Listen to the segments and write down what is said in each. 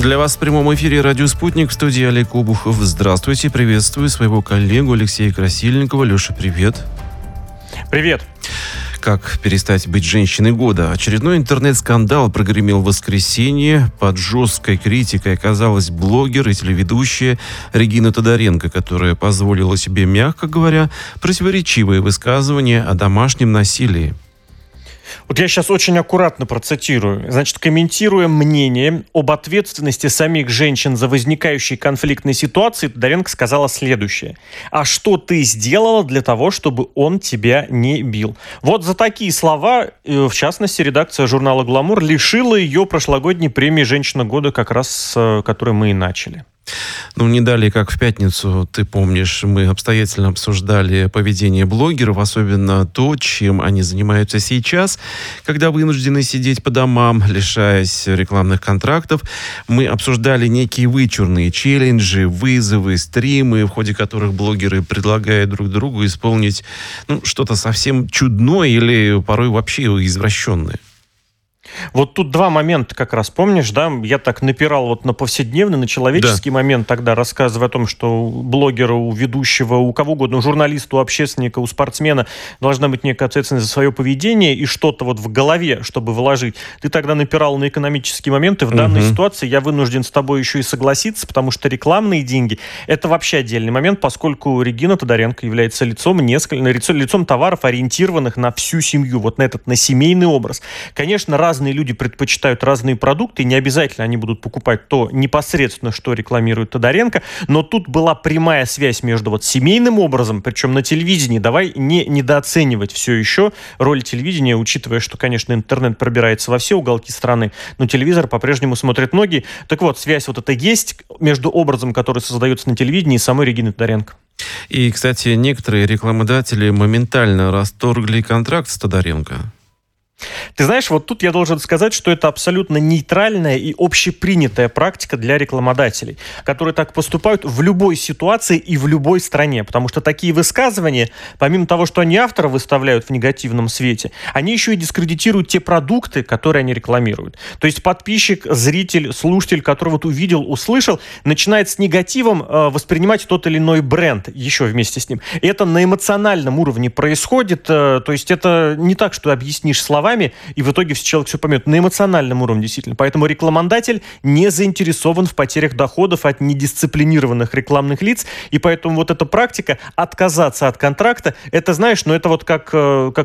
Для вас в прямом эфире «Радио Спутник», в студии Олег Обухов. Здравствуйте, приветствую своего коллегу Алексея Красильникова. Леша, привет. Привет. Как перестать быть женщиной года? Очередной интернет-скандал прогремел в воскресенье. Под жесткой критикой оказалась блогер и телеведущая Регина Тодоренко, которая позволила себе, мягко говоря, противоречивые высказывания о домашнем насилии. Вот я сейчас очень аккуратно процитирую. Значит, комментируя мнение об ответственности самих женщин за возникающие конфликтные ситуации, Тодоренко сказала следующее. «А что ты сделала для того, чтобы он тебя не бил?» Вот за такие слова, в частности, редакция журнала «Гламур» лишила ее прошлогодней премии «Женщина года», как раз с которой мы и начали. Не далее, как в пятницу, ты помнишь, мы обстоятельно обсуждали поведение блогеров, особенно то, чем они занимаются сейчас, когда вынуждены сидеть по домам, лишаясь рекламных контрактов. Мы обсуждали некие вычурные челленджи, вызовы, стримы, в ходе которых блогеры предлагают друг другу исполнить что-то совсем чудное или порой вообще извращенное. Вот тут два момента как раз, помнишь, да? Я так напирал вот на повседневный, на человеческий момент тогда, рассказывая о том, что у блогера, у ведущего, у кого угодно, у журналиста, у общественника, у спортсмена должна быть некая ответственность за свое поведение и что-то вот в голове, чтобы вложить. Ты тогда напирал на экономические моменты. В данной ситуации я вынужден с тобой еще и согласиться, потому что рекламные деньги – это вообще отдельный момент, поскольку Регина Тодоренко является лицом товаров, ориентированных на всю семью, вот на семейный образ. Конечно, разные люди предпочитают разные продукты, и не обязательно они будут покупать то непосредственно, что рекламирует Тодоренко, но тут была прямая связь между семейным образом, причем на телевидении. Давай не недооценивать все еще роль телевидения, учитывая, что, конечно, интернет пробирается во все уголки страны, но телевизор по-прежнему смотрят многие. Так вот, связь вот эта есть между образом, который создается на телевидении, и самой Региной Тодоренко. И, кстати, некоторые рекламодатели моментально расторгли контракт с Тодоренко. Ты знаешь, вот тут я должен сказать, что это абсолютно нейтральная и общепринятая практика для рекламодателей, которые так поступают в любой ситуации и в любой стране, потому что такие высказывания, помимо того, что они автора выставляют в негативном свете, они еще и дискредитируют те продукты, которые они рекламируют. То есть подписчик, зритель, слушатель, который вот увидел, услышал, начинает с негативом воспринимать тот или иной бренд еще вместе с ним. И это на эмоциональном уровне происходит, то есть это не так, что объяснишь словами, и в итоге человек все поймет на эмоциональном уровне действительно. Поэтому рекламодатель не заинтересован в потерях доходов от недисциплинированных рекламных лиц, и поэтому вот эта практика отказаться от контракта, это, знаешь, это вот как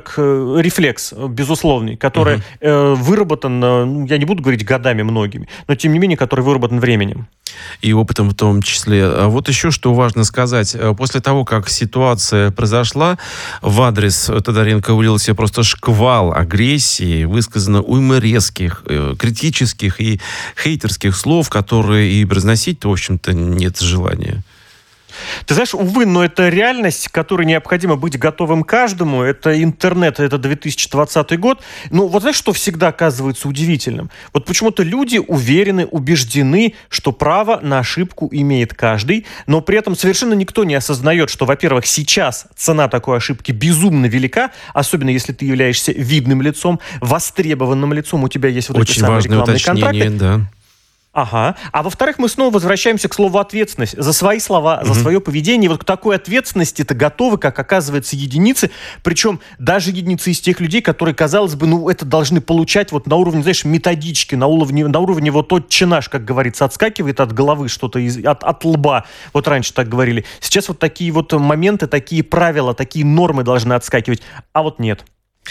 рефлекс безусловный, который выработан, я не буду говорить годами многими, но тем не менее, который выработан временем. И опытом в том числе. А вот еще что важно сказать. После того, как ситуация произошла, в адрес Тодоренко вылился просто шквал агрессии, высказано уйма резких, критических и хейтерских слов, которые и произносить-то, в общем-то, нет желания. Ты знаешь, увы, но это реальность, к которой необходимо быть готовым каждому. Это интернет, это 2020 год. Вот знаешь, что всегда оказывается удивительным? Вот почему-то люди уверены, убеждены, что право на ошибку имеет каждый, но при этом совершенно никто не осознает, что, во-первых, сейчас цена такой ошибки безумно велика, особенно если ты являешься видным лицом, востребованным лицом, у тебя есть вот эти самые рекламные контракты. Да. Ага. А во-вторых, мы снова возвращаемся к слову «ответственность». За свои слова, за свое поведение. Вот к такой ответственности-то готовы, как оказывается, единицы. Причем даже единицы из тех людей, которые, казалось бы, это должны получать вот на уровне, знаешь, методички, на уровне вот отче наш, как говорится, отскакивает от головы что-то, от лба. Вот раньше так говорили. Сейчас вот такие вот моменты, такие правила, такие нормы должны отскакивать. А вот нет.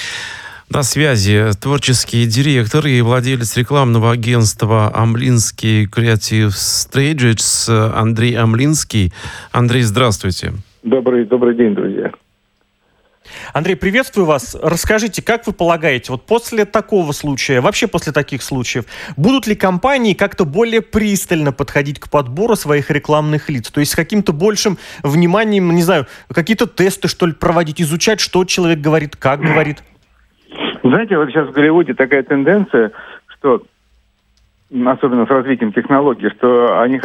На связи творческий директор и владелец рекламного агентства «Амлинский Creative Strategies» Андрей Амлинский. Андрей, здравствуйте. Добрый день, друзья. Андрей, приветствую вас. Расскажите, как вы полагаете, вот после такого случая, вообще после таких случаев, будут ли компании как-то более пристально подходить к подбору своих рекламных лиц? То есть с каким-то большим вниманием, не знаю, какие-то тесты, что ли, проводить, изучать, что человек говорит, как говорит? Знаете, вот сейчас в Голливуде такая тенденция, что, особенно с развитием технологий, что они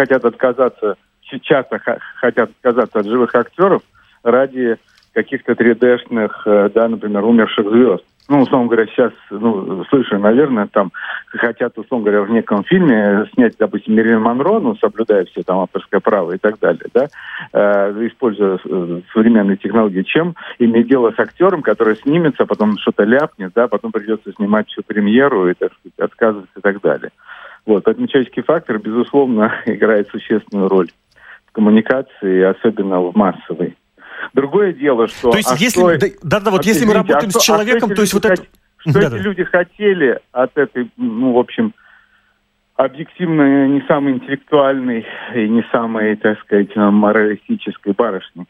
часто хотят отказаться от живых актеров ради каких-то 3D-шных, например, умерших звезд. условно говоря, сейчас, слышу, наверное, там хотят, условно говоря, в неком фильме снять, допустим, Мэрилин Монро, соблюдая все там авторское право и так далее, да, используя современные технологии, чем иметь дело с актером, который снимется, потом что-то ляпнет, да, потом придется снимать всю премьеру и, так сказать, отказываться и так далее. Вот, поэтому человеческий фактор, безусловно, играет существенную роль в коммуникации, особенно в массовой. Другое дело, что... То есть, если мы работаем с человеком, то есть вот это... Что эти люди хотели от этой, в общем, объективно не самой интеллектуальной и не самой, так сказать, моралистической барышни.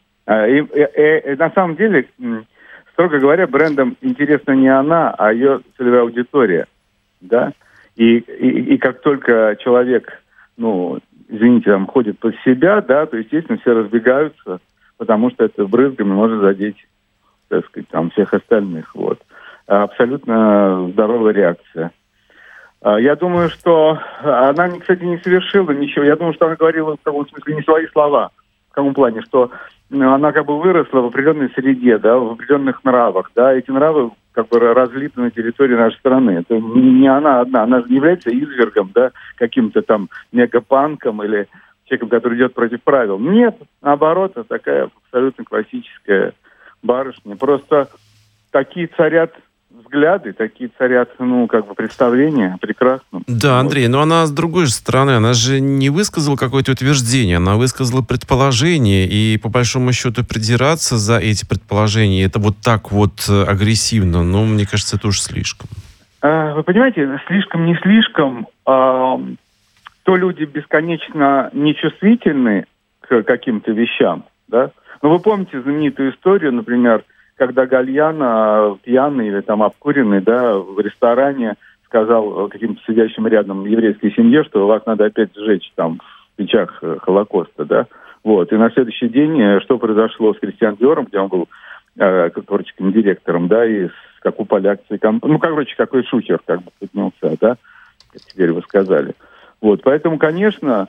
И на самом деле, строго говоря, брендам интересна не она, а ее целевая аудитория, да? И как только человек, извините, там ходит под себя, да, то, естественно, все разбегаются, потому что это брызгами может задеть, так сказать, там всех остальных, вот. Абсолютно здоровая реакция. Я думаю, что она, кстати, не совершила ничего. Я думаю, что она говорила в каком смысле не свои слова. В каком плане? Что она как бы выросла в определенной среде, да, в определенных нравах. Да, эти нравы как бы разлиты на территории нашей страны. Это не она одна. Она же не является извергом, да, каким-то там мегапанком или человеком, который идет против правил. Нет, наоборот, это такая абсолютно классическая барышня. Просто такие царят взгляды, такие царят, представления. Прекрасно. Да, Андрей, но она с другой же стороны, она же не высказала какое-то утверждение, она высказала предположение, и по большому счету придираться за эти предположения, это вот так вот агрессивно, мне кажется, это уж слишком. Вы понимаете, слишком, не слишком, то люди бесконечно нечувствительны к каким-то вещам, да? Вы помните знаменитую историю, например, когда Гальяно, пьяный или там обкуренный, да, в ресторане сказал каким-то сидящим рядом еврейской семье, что вас надо опять сжечь там в печах Холокоста, да. Вот. И на следующий день что произошло с Кристиан Диором, где он был творческим директором, да, и как упали акции компании. Какой шухер как бы поднялся, да, как теперь вы сказали. Вот. Поэтому, конечно,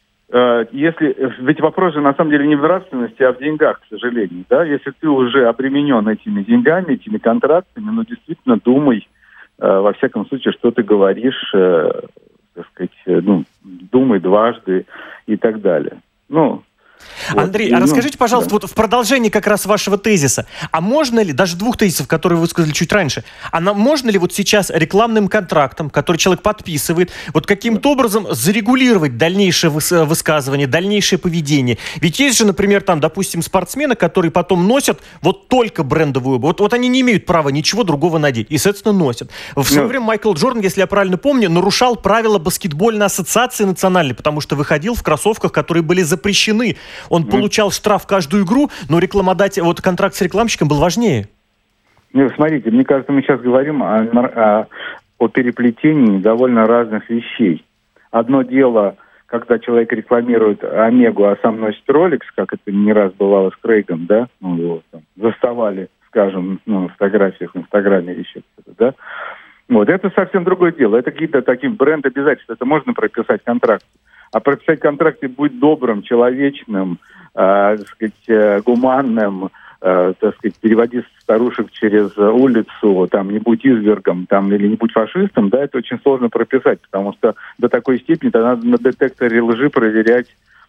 ведь вопрос же на самом деле не в нравственности, а в деньгах, к сожалению, да. Если ты уже обременен этими деньгами, этими контрактами, действительно думай, во всяком случае, что ты говоришь, так сказать, думай дважды и так далее. Андрей, а расскажите, пожалуйста, вот в продолжении как раз вашего тезиса, а можно ли, даже двух тезисов, которые вы сказали чуть раньше, можно ли вот сейчас рекламным контрактом, который человек подписывает, вот каким-то образом зарегулировать дальнейшее высказывание, дальнейшее поведение? Ведь есть же, например, там, допустим, спортсмены, которые потом носят вот только брендовую обувь. Вот они не имеют права ничего другого надеть, и, соответственно, носят. В свое время Майкл Джордан, если я правильно помню, нарушал правила баскетбольной ассоциации национальной, потому что выходил в кроссовках, которые были запрещены. Он получал штраф каждую игру, но контракт с рекламщиком был важнее. Смотрите, мне кажется, мы сейчас говорим о переплетении довольно разных вещей. Одно дело, когда человек рекламирует Омегу, а сам носит Rolex, как это не раз бывало с Крейгом, да, его там заставали, скажем, в фотографиях в Инстаграме или еще что-то, да. Вот, это совсем другое дело. Это какие-то такие бренд-обязательства. Это можно прописать в контракте. А прописать в контракте «будь добрым, человечным», гуманным, переводи старушек через улицу, там, не будь извергом, там, или не будь фашистом, да, это очень сложно прописать, потому что до такой степени тогда надо на детекторе лжи проверять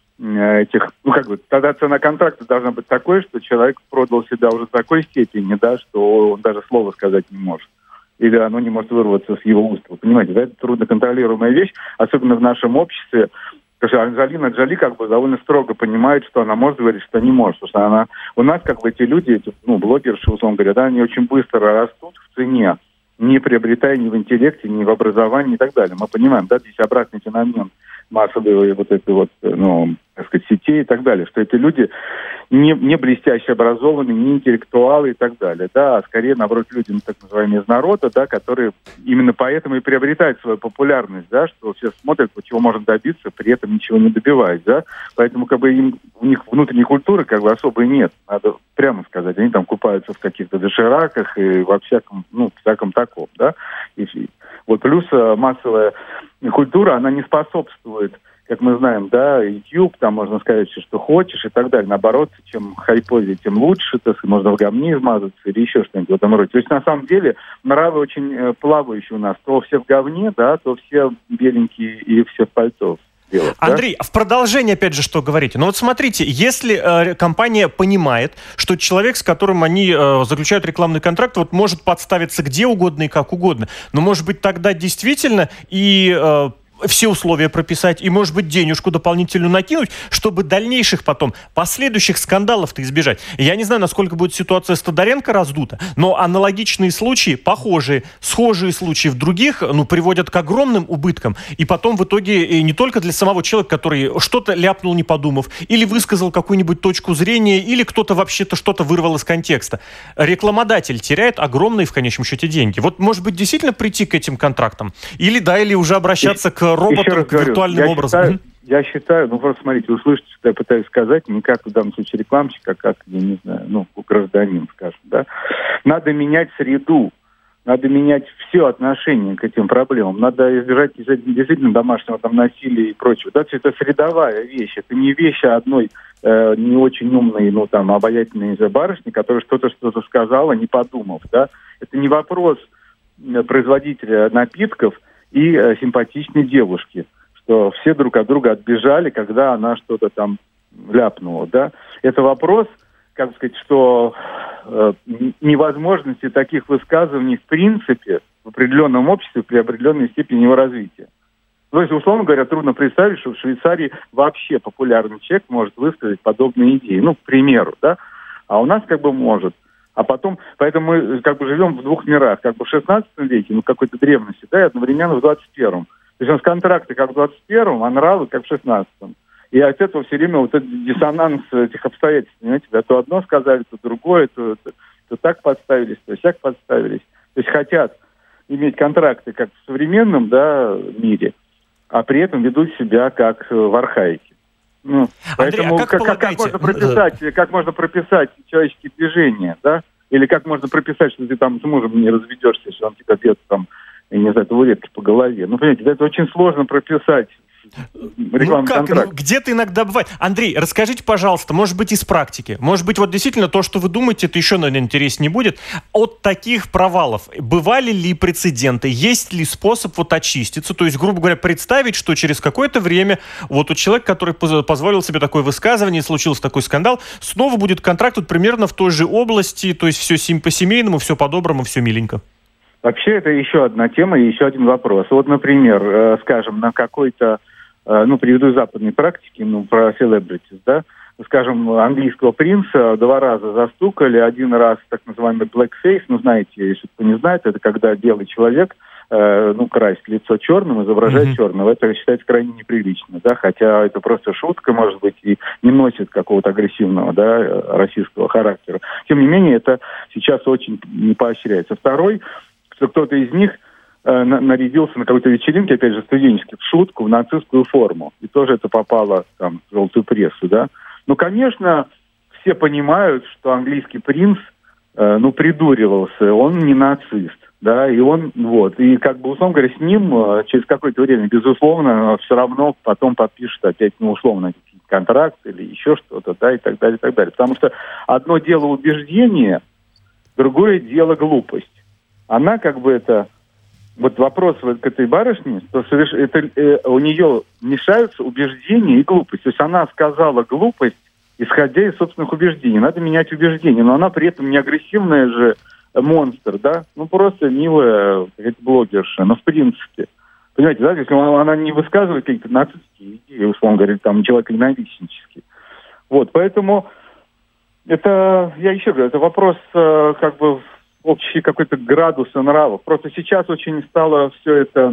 тогда цена контракта должна быть такой, что человек продал себя уже в такой степени, да, что он даже слова сказать не может. Или оно не может вырваться с его уст. Вы понимаете, да, это трудноконтролируемая вещь, особенно в нашем обществе. Потому что Анджелина Джоли довольно строго понимает, что она может говорить, что не может. Потому что у нас эти люди, блогерши, условно говоря, да, они очень быстро растут в цене, не приобретая ни в интеллекте, ни в образовании и так далее. Мы понимаем, да, здесь обратный феномен массовой сетей и так далее, что эти люди не блестяще образованные, не интеллектуалы и так далее, да, а скорее, наоборот, люди, так называемые, из народа, да, которые именно поэтому и приобретают свою популярность, да, что все смотрят, чего можно добиться, при этом ничего не добиваясь, да, поэтому у них внутренней культуры особой нет, надо прямо сказать, они там купаются в каких-то дошираках и во всяком таком, да, и вот плюс массовая культура, она не способствует как мы знаем, да, YouTube, там можно сказать все, что хочешь и так далее. Наоборот, чем хайповее, тем лучше, то есть можно в говне измазаться или еще что-нибудь в этом роде. То есть, на самом деле, нравы очень плавающие у нас. То все в говне, да, то все беленькие и все в пальто. Делать, Андрей, да? в продолжение, опять же, что говорите. Ну вот смотрите, если компания понимает, что человек, с которым они заключают рекламный контракт, вот может подставиться где угодно и как угодно, но, может быть, тогда действительно и все условия прописать, и, может быть, денежку дополнительную накинуть, чтобы дальнейших потом, последующих скандалов-то избежать. Я не знаю, насколько будет ситуация с Тодоренко раздута, но аналогичные случаи, похожие, схожие случаи в других, приводят к огромным убыткам. И потом в итоге не только для самого человека, который что-то ляпнул, не подумав, или высказал какую-нибудь точку зрения, или кто-то вообще-то что-то вырвал из контекста. Рекламодатель теряет огромные, в конечном счете, деньги. Вот, может быть, действительно прийти к этим контрактам? Или уже обращаться к роботам, к виртуальным образом? Я считаю, просто смотрите, вы слышите, что я пытаюсь сказать, не как в данном случае рекламщик, а как, я не знаю, гражданин, скажем, да. Надо менять среду, надо менять все отношение к этим проблемам, надо избежать действительно домашнего насилия и прочего. Да, это средовая вещь, это не вещь одной не очень умной, обаятельной барышни, которая что-то сказала, не подумав, да. Это не вопрос производителя напитков и симпатичной девушки, что все друг от друга отбежали, когда она что-то там ляпнула, да. Это вопрос, как сказать, что невозможности таких высказываний в принципе в определенном обществе при определенной степени его развития. То есть, условно говоря, трудно представить, что в Швейцарии вообще популярный человек может высказать подобные идеи. к примеру, да. А у нас может. А потом, поэтому мы живем в двух мирах, в 16 веке, в какой-то древности, да, и одновременно в 21-м. То есть у нас контракты как в 21-м, а нравы как в 16-м. И от этого все время этот диссонанс этих обстоятельств, понимаете, да, то одно сказали, то другое, то так подставились, то сяк подставились. То есть хотят иметь контракты как в современном, да, мире, а при этом ведут себя как в архаике. Поэтому Андрей, как можно прописать человеческие движения, да? Или как можно прописать, что ты там с мужем не разведешься, если он тебя бьет табуреткой по голове. Понимаете, это очень сложно прописать. Где-то иногда бывает. Андрей, расскажите, пожалуйста, может быть, из практики. Может быть, действительно то, что вы думаете, это еще, наверное, интереснее будет. От таких провалов бывали ли прецеденты? Есть ли способ очиститься? То есть, грубо говоря, представить, что через какое-то время у человека, который позволил себе такое высказывание, случился такой скандал, снова будет контракт примерно в той же области, то есть все по-семейному, все по-доброму, все миленько. Вообще, это еще одна тема и еще один вопрос. Например, скажем, на какой-то приведу из западной практики, про celebrities, да, скажем, английского принца 2 раза застукали, 1 раз так называемый blackface, знаете, если кто не знает, это когда белый человек, красит лицо черным, изображает черного. Это считается крайне неприлично, да, хотя это просто шутка, может быть, и не носит какого-то агрессивного, да, российского характера. Тем не менее, это сейчас очень не поощряется. Второй, что кто-то из них нарядился на какой-то вечеринке, опять же, студенческой, в шутку, в нацистскую форму. И тоже это попало в желтую прессу, да. Конечно, все понимают, что английский принц, придуривался, он не нацист, да, и он, и условно говоря, с ним через какое-то время, безусловно, все равно потом подпишут опять, условно, контракт или еще что-то, да, и так далее, и так далее. Потому что одно дело убеждение, другое дело глупость. Она это... вопрос к этой барышне, что у нее мешаются убеждения и глупость. То есть она сказала глупость, исходя из собственных убеждений. Надо менять убеждения, но она при этом не агрессивная же монстр, да? Просто милая блогерша, но в принципе. Понимаете, да, если она не высказывает какие-то нацистские идеи, условно говоря, человеконенавистнические. Поэтому это, я еще говорю, это вопрос общий какой-то градус нравов. Просто сейчас очень стало все это,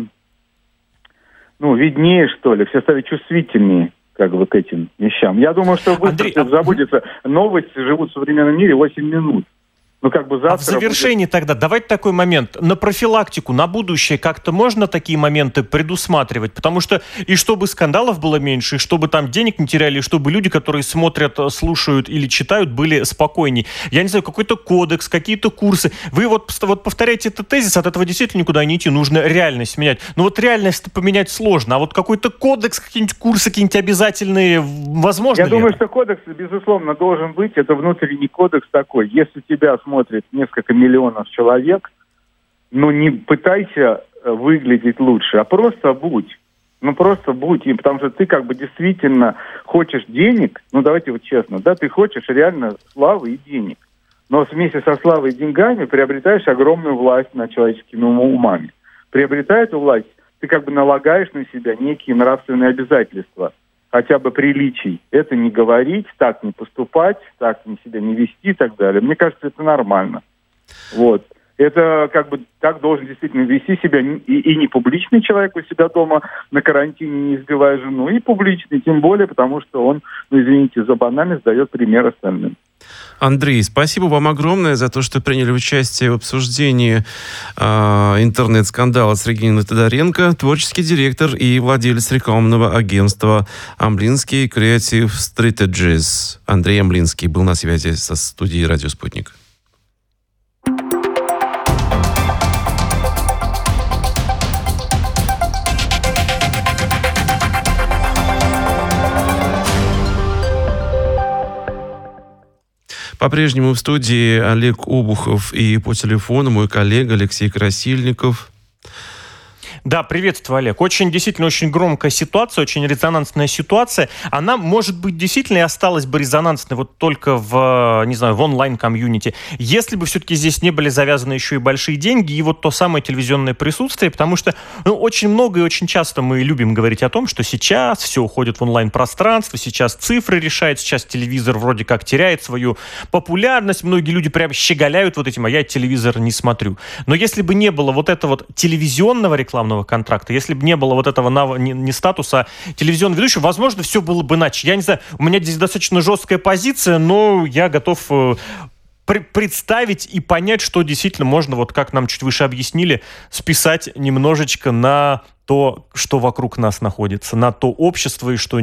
виднее, что ли, все стали чувствительнее, к этим вещам. Я думаю, что быстро все забудется. Новости живут в современном мире 8 минут. завтра... А в завершении тогда, давайте такой момент. На профилактику, на будущее как-то можно такие моменты предусматривать? Потому что и чтобы скандалов было меньше, и чтобы там денег не теряли, и чтобы люди, которые смотрят, слушают или читают, были спокойней. Я не знаю, какой-то кодекс, какие-то курсы. Вы вот повторяете этот тезис, от этого действительно никуда не идти, нужно реальность менять. Но вот реальность поменять сложно, а вот какой-то кодекс, какие-нибудь курсы, какие-нибудь обязательные, возможно Я думаю, что кодекс, безусловно, должен быть. Это внутренний кодекс такой. Если тебя смотрит несколько миллионов человек, не пытайся выглядеть лучше, а просто будь. Просто будь. И потому что ты действительно хочешь денег, давайте вот честно, да, ты хочешь реально славы и денег. Но вместе со славой и деньгами приобретаешь огромную власть над человеческими умами. Приобретая эту власть, ты налагаешь на себя некие нравственные обязательства, хотя бы приличий. Это не говорить, так не поступать, так себя не вести и так далее. Мне кажется, это нормально. Вот. Это так должен действительно вести себя и не публичный человек у себя дома на карантине, не избивая жену, и публичный, тем более, потому что он, извините за банальность, дает пример остальным. Андрей, спасибо вам огромное за то, что приняли участие в обсуждении интернет-скандала с Региной Тодоренко, творческий директор и владелец рекламного агентства «Амблинский Creative Strategies». Андрей Амблинский был на связи со студией «Радио Спутник». По-прежнему в студии Олег Обухов и по телефону мой коллега Алексей Красильников. Да, приветствую, Олег. Действительно, очень громкая ситуация, очень резонансная ситуация. Она, может быть, действительно и осталась бы резонансной вот только в онлайн-комьюнити, если бы все-таки здесь не были завязаны еще и большие деньги и вот то самое телевизионное присутствие, потому что очень много и очень часто мы любим говорить о том, что сейчас все уходит в онлайн-пространство, сейчас цифры решают, сейчас телевизор вроде как теряет свою популярность, многие люди прям щеголяют вот этим, а я телевизор не смотрю. Но если бы не было вот этого телевизионного рекламного контракта, если бы не было вот этого не статуса телевизионного ведущего, возможно, все было бы иначе. Я не знаю, у меня здесь достаточно жесткая позиция, но я готов представить и понять, что действительно можно, вот как нам чуть выше объяснили, списать немножечко на то, что вокруг нас находится, на то общество, и что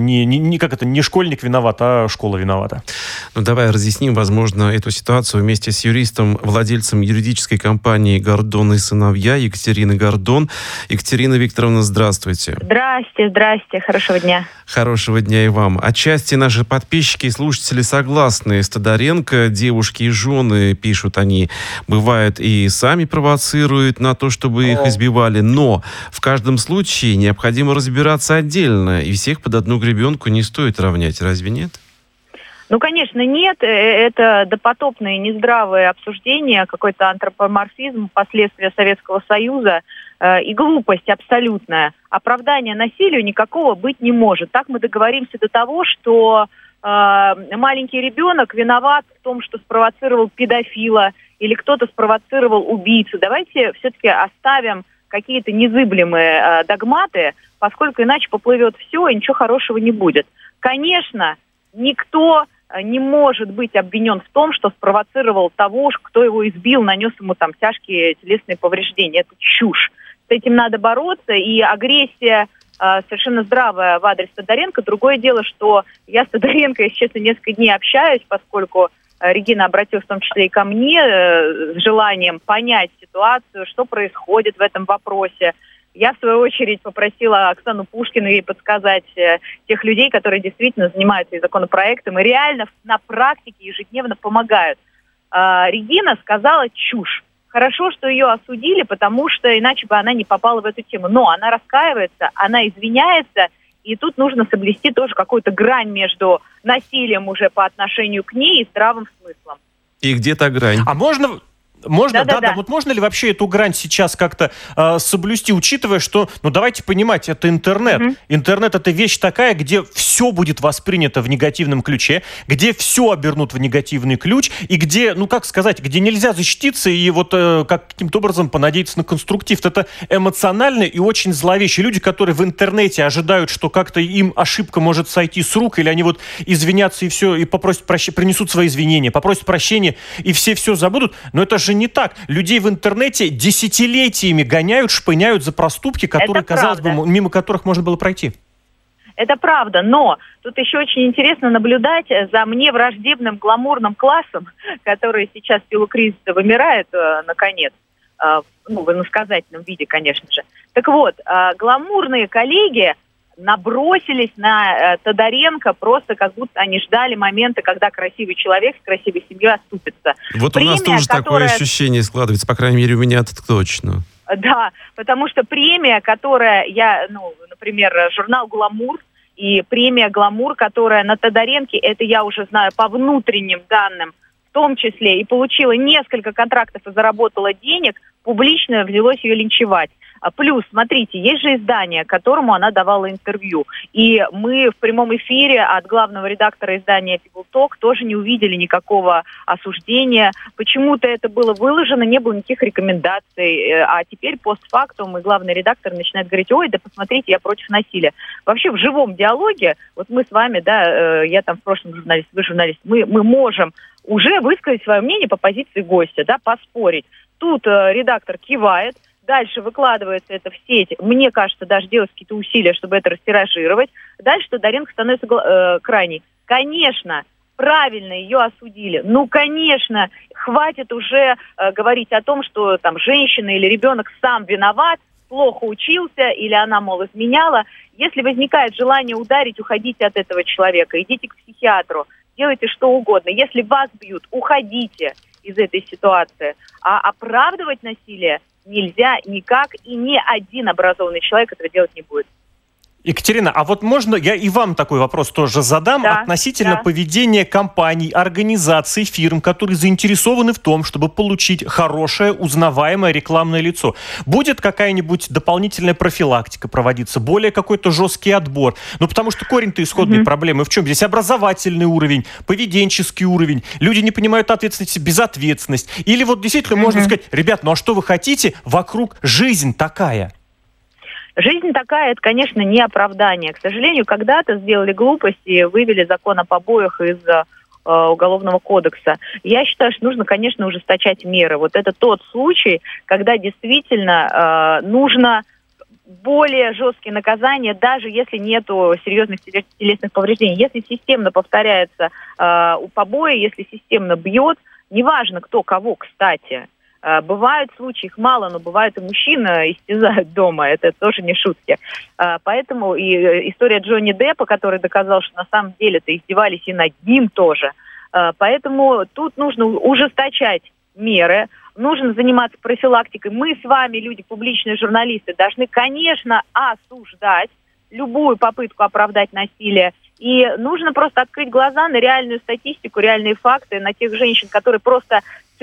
не школьник виноват, а школа виновата. Давай разъясним, возможно, эту ситуацию вместе с юристом, владельцем юридической компании «Гордон и сыновья» Екатериной Гордон. Екатерина Викторовна, здравствуйте. Здрасте, хорошего дня. Хорошего дня и вам. Отчасти наши подписчики и слушатели согласны с Тодоренко. Девушки и жены, пишут они, бывает и сами провоцируют на то, чтобы их избивали, но в каждом случае необходимо разбираться отдельно, и всех под одну гребенку не стоит равнять. Разве нет? Конечно, нет. Это допотопное нездравое обсуждение, какой-то антропоморфизм, последствия Советского Союза и глупость абсолютная. Оправдания насилию никакого быть не может. Так мы договоримся до того, что маленький ребенок виноват в том, что спровоцировал педофила или кто-то спровоцировал убийцу. Давайте все-таки оставим какие-то незыблемые догматы, поскольку иначе поплывет все, и ничего хорошего не будет. Конечно, никто не может быть обвинен в том, что спровоцировал того, кто его избил, нанес ему тяжкие телесные повреждения. Это чушь. С этим надо бороться, и агрессия совершенно здравая в адрес Тодоренко. Другое дело, что я с Тодоренко, если честно, несколько дней общаюсь, поскольку Регина обратилась в том числе и ко мне с желанием понять ситуацию, что происходит в этом вопросе. Я, в свою очередь, попросила Оксану Пушкину ей подсказать тех людей, которые действительно занимаются и законопроектом, и реально на практике ежедневно помогают. Регина сказала чушь. Хорошо, что ее осудили, потому что иначе бы она не попала в эту тему. Но она раскаивается, она извиняется, и тут нужно соблюсти тоже какую-то грань между насилием уже по отношению к ней и здравым смыслом. И где та грань? А можно Можно, вот можно ли вообще эту грань сейчас как-то соблюсти, учитывая, что, давайте понимать, это интернет. Интернет — это вещь такая, где все будет воспринято в негативном ключе, где все обернут в негативный ключ, и где, где нельзя защититься и каким-то образом понадеяться на конструктив. Это эмоционально и очень зловещие люди, которые в интернете ожидают, что как-то им ошибка может сойти с рук, или они извинятся и все, и попросят принесут свои извинения, попросят прощения, и все забудут. Но это же не так. Людей в интернете десятилетиями гоняют, шпыняют за проступки, которые, казалось бы, мимо которых можно было пройти. Это правда, но тут еще очень интересно наблюдать за мне враждебным гламурным классом, который сейчас в силу кризиса вымирает, наконец, в иносказательном виде, конечно же. Так вот, гламурные коллеги набросились на Тодоренко просто как будто они ждали момента, когда красивый человек с красивой семьей оступится. Вот премия, у нас тоже такое ощущение складывается, по крайней мере, у меня это точно. Да, потому что премия, которая например, журнал «Гламур», и премия «Гламур», которая на Тодоренке, это я уже знаю по внутренним данным, в том числе, и получила несколько контрактов и заработала денег, публично взялось ее линчевать. Плюс, смотрите, есть же издание, которому она давала интервью. И мы в прямом эфире от главного редактора издания People Talk тоже не увидели никакого осуждения. Почему-то это было выложено, не было никаких рекомендаций. А теперь постфактум и главный редактор начинает говорить: ой, да посмотрите, я против насилия. Вообще в живом диалоге, вот мы с вами, я там в прошлом журналист, вы журналист, мы можем уже высказать свое мнение по позиции гостя, поспорить. Тут редактор кивает, дальше выкладывается это в сеть. Мне кажется, даже делать какие-то усилия, чтобы это растиражировать. Дальше Тодоренко становится крайней. Конечно, правильно ее осудили. Конечно, хватит уже говорить о том, что там женщина или ребенок сам виноват, плохо учился или она, изменяла. Если возникает желание ударить, уходите от этого человека, идите к психиатру, делайте что угодно. Если вас бьют, уходите из этой ситуации. А оправдывать насилие нельзя никак, и ни один образованный человек этого делать не будет. Екатерина, а вот можно я и вам такой вопрос тоже задам относительно поведения компаний, организаций, фирм, которые заинтересованы в том, чтобы получить хорошее, узнаваемое рекламное лицо. Будет какая-нибудь дополнительная профилактика проводиться, более какой-то жесткий отбор? Потому что корень-то исходной проблемы в чем? Здесь образовательный уровень, поведенческий уровень. Люди не понимают ответственности, безответственность. Или действительно можно сказать: ребят, а что вы хотите? Вокруг жизнь такая. Жизнь такая, это, конечно, не оправдание. К сожалению, когда-то сделали глупость и вывели закон о побоях из Уголовного кодекса. Я считаю, что нужно, конечно, ужесточать меры. Это тот случай, когда действительно нужно более жесткие наказания, даже если нету серьезных телесных повреждений. Если системно повторяется побои, если системно бьет, неважно кто кого, кстати. Бывают случаи, их мало, но бывают и мужчины истязают дома, это тоже не шутки. Поэтому и история Джонни Деппа, который доказал, что на самом деле-то издевались и над ним тоже. Поэтому тут нужно ужесточать меры, нужно заниматься профилактикой. Мы с вами, люди, публичные журналисты, должны, конечно, осуждать любую попытку оправдать насилие. И нужно просто открыть глаза на реальную статистику, реальные факты, на тех женщин, которые просто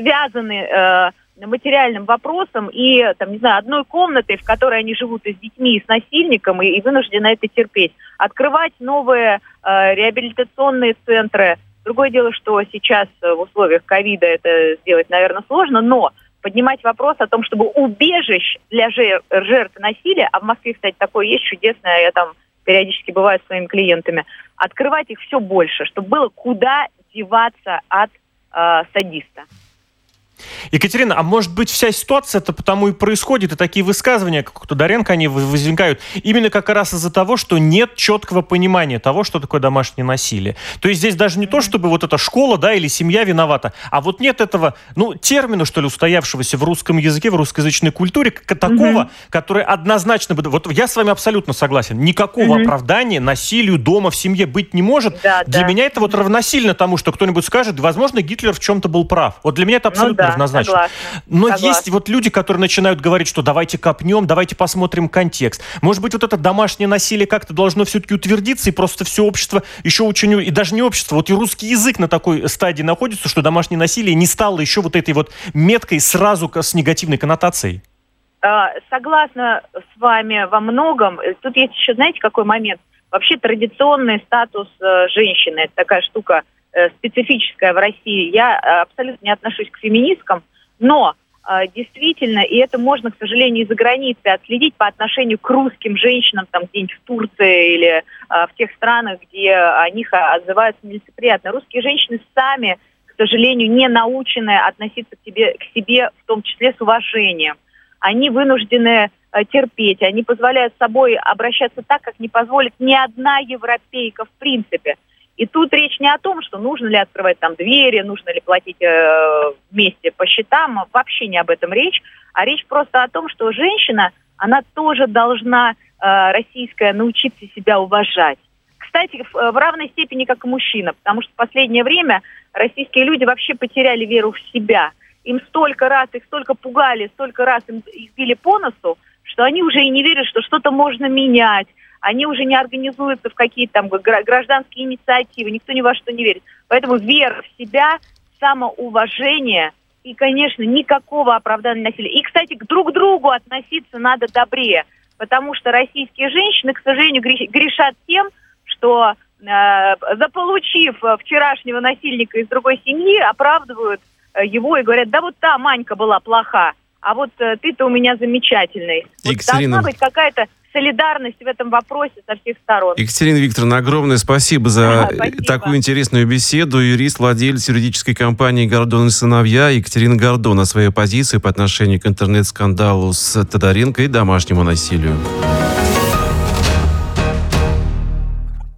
связаны материальным вопросом и, одной комнатой, в которой они живут и с детьми, и с насильником, и вынуждены это терпеть. Открывать новые реабилитационные центры. Другое дело, что сейчас в условиях ковида это сделать, наверное, сложно, но поднимать вопрос о том, чтобы убежищ для жертв насилия, а в Москве, кстати, такое есть чудесное, я там периодически бываю с своими клиентами, открывать их все больше, чтобы было куда деваться от садиста. Екатерина, а может быть вся ситуация-то потому и происходит, и такие высказывания, как у Тодоренко, они возникают именно как раз из-за того, что нет четкого понимания того, что такое домашнее насилие. То есть здесь даже не то, чтобы эта школа, или семья виновата, а нет этого, термина, что ли, устоявшегося в русском языке, в русскоязычной культуре, такого, который однозначно... я с вами абсолютно согласен. Никакого оправдания насилию дома, в семье быть не может. Для меня это равносильно тому, что кто-нибудь скажет: возможно, Гитлер в чем-то был прав. Для меня это абсолютно однозначно. Согласна. Но Согласна. есть вот люди, которые начинают говорить, что давайте копнем, давайте посмотрим контекст. Может быть, вот это домашнее насилие как-то должно все-таки утвердиться, и просто все общество еще очень... И даже не общество, вот и русский язык на такой стадии находится, что домашнее насилие не стало еще вот этой вот меткой сразу с негативной коннотацией. Согласна с вами во многом. Тут есть еще, знаете, какой момент? Вообще традиционный статус женщины, это такая штука специфическая в России. Я абсолютно не отношусь к феминисткам, но действительно, и это можно, к сожалению, из-за границы отследить по отношению к русским женщинам, там где-нибудь в Турции или в тех странах, где о них отзываются нелицеприятно. Русские женщины сами, к сожалению, не научены относиться к себе в том числе с уважением. Они вынуждены терпеть, они позволяют с собой обращаться так, как не позволит ни одна европейка в принципе. И тут речь не о том, что нужно ли открывать там двери, нужно ли платить вместе по счетам, вообще не об этом речь, а речь просто о том, что женщина, она тоже должна, российская, научиться себя уважать. Кстати, в равной степени, как и мужчина, потому что в последнее время российские люди вообще потеряли веру в себя. Им столько раз, их столько пугали, столько раз их били по носу, что они уже и не верят, что что-то можно менять. Они уже не организуются в какие-то там гражданские инициативы, никто ни во что не верит. Поэтому вера в себя, самоуважение и, конечно, никакого оправдания насилия. И, кстати, друг к другу относиться надо добрее, потому что российские женщины, к сожалению, грешат тем, что, заполучив вчерашнего насильника из другой семьи, оправдывают его и говорят, да вот та Манька была плоха, а вот ты-то у меня замечательный. Вот должна быть какая-то солидарность в этом вопросе со всех сторон. Екатерина Викторовна, огромное спасибо за такую интересную беседу. Юрист, владелец юридической компании «Гордон и сыновья» Екатерина Гордон о своей позиции по отношению к интернет-скандалу с Тодоренко и домашнему насилию.